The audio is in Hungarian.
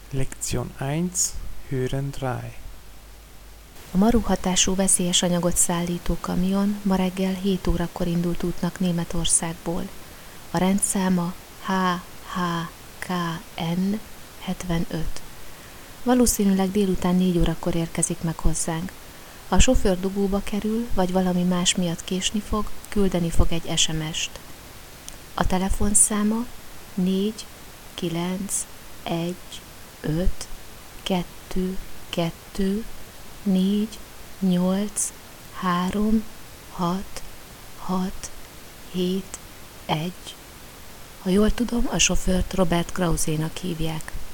Lektion 1, Hören 3. A maru hatású veszélyes anyagot szállító kamion ma reggel 7 órakor indult útnak Németországból. A rendszáma HHKN 75. Valószínűleg délután 4 órakor érkezik meg hozzánk. Ha a sofőr dugóba kerül, vagy valami más miatt késni fog, küldeni fog egy SMS-t. A telefonszáma 4 9 1 5 2 2 4 8 3 6 6 7 1. Ha jól tudom, a sofőrt Robert Krausénak hívják.